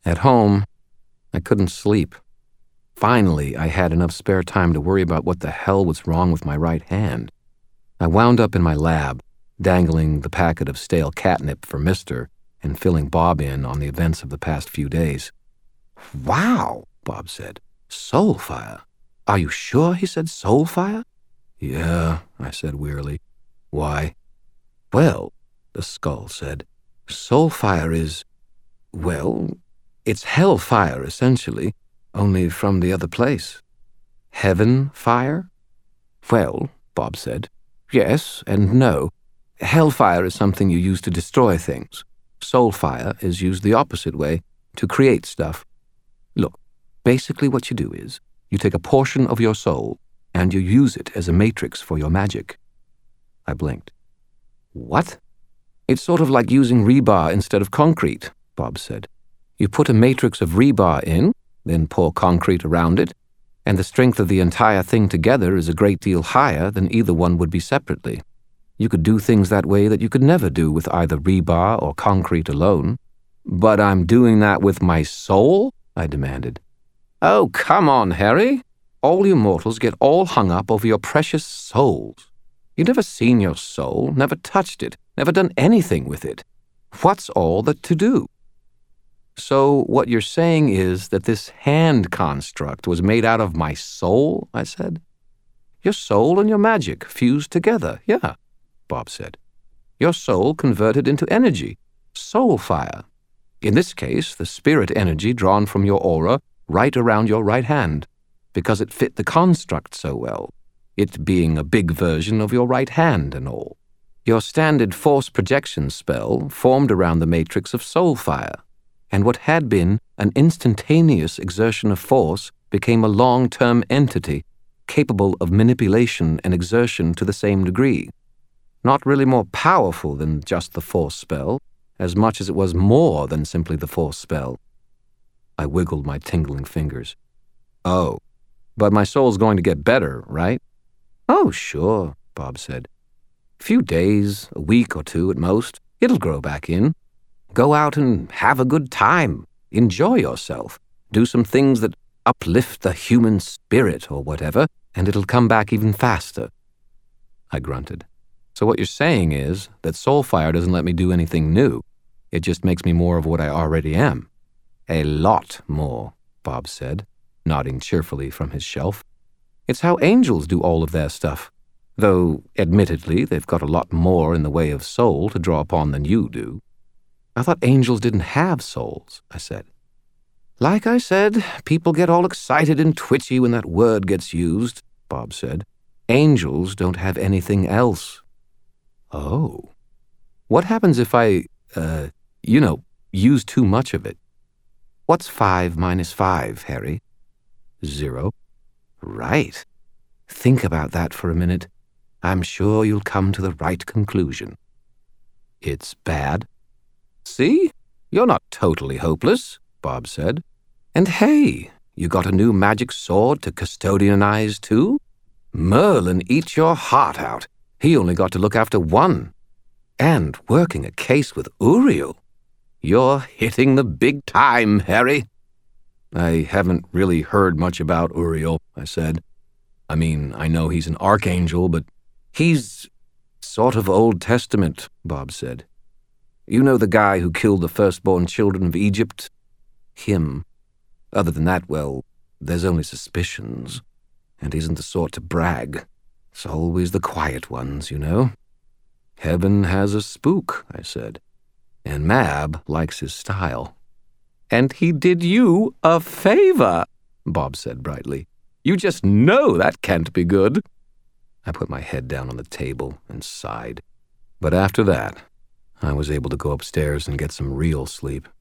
At home, I couldn't sleep. Finally, I had enough spare time to worry about what the hell was wrong with my right hand. I wound up in my lab, dangling the packet of stale catnip for Mister and filling Bob in on the events of the past few days. "Wow," Bob said. "Soulfire. Are you sure he said Soulfire?" "Yeah," I said wearily. "Why?" "Well," the skull said, "Soulfire is, well, it's hellfire, essentially, only from the other place." "Heaven fire?" "Well," Bob said, "yes and no. Hellfire is something you use to destroy things. Soulfire is used the opposite way, to create stuff. Look, basically what you do is, you take a portion of your soul, and you use it as a matrix for your magic." I blinked. "What?" "It's sort of like using rebar instead of concrete," Bob said. "You put a matrix of rebar in, then pour concrete around it, and the strength of the entire thing together is a great deal higher than either one would be separately. You could do things that way that you could never do with either rebar or concrete alone." "But I'm doing that with my soul?" I demanded. "Oh, come on, Harry. All you mortals get all hung up over your precious souls. You've never seen your soul, never touched it, never done anything with it. What's all that to do?" "So what you're saying is that this hand construct was made out of my soul?" I said. "Your soul and your magic fused together, yeah," Bob said. "Your soul converted into energy, soul fire. In this case, the spirit energy drawn from your aura right around your right hand, because it fit the construct so well, it being a big version of your right hand and all. Your standard force projection spell formed around the matrix of soul fire, and what had been an instantaneous exertion of force became a long-term entity capable of manipulation and exertion to the same degree. Not really more powerful than just the force spell, as much as it was more than simply the force spell." I wiggled my tingling fingers. "Oh, but my soul's going to get better, right?" "Oh, sure," Bob said. "Few days, a week or two at most, it'll grow back in. Go out and have a good time. Enjoy yourself. Do some things that uplift the human spirit or whatever, and it'll come back even faster." I grunted. "So what you're saying is that Soulfire doesn't let me do anything new. It just makes me more of what I already am." "A lot more," Bob said, nodding cheerfully from his shelf. "It's how angels do all of their stuff. Though, admittedly, they've got a lot more in the way of soul to draw upon than you do." "I thought angels didn't have souls," I said. "Like I said, people get all excited and twitchy when that word gets used," Bob said. "Angels don't have anything else." "Oh. What happens if I, use too much of it?" "What's 5 minus 5, Harry?" 0. "Right. Think about that for a minute. I'm sure you'll come to the right conclusion." "It's bad?" "See? You're not totally hopeless," Bob said. "And hey, you got a new magic sword to custodianize too? Merlin eats your heart out. He only got to look after one. And working a case with Uriel. You're hitting the big time, Harry." "I haven't really heard much about Uriel," I said. "I mean, I know he's an archangel, but he's sort of Old Testament," Bob said. "You know the guy who killed the firstborn children of Egypt? Him. Other than that, well, there's only suspicions. And he isn't the sort to brag. It's always the quiet ones, you know." "Heaven has a spook," I said. "And Mab likes his style." "And he did you a favor," Bob said brightly. "You just know that can't be good." I put my head down on the table and sighed. But after that, I was able to go upstairs and get some real sleep.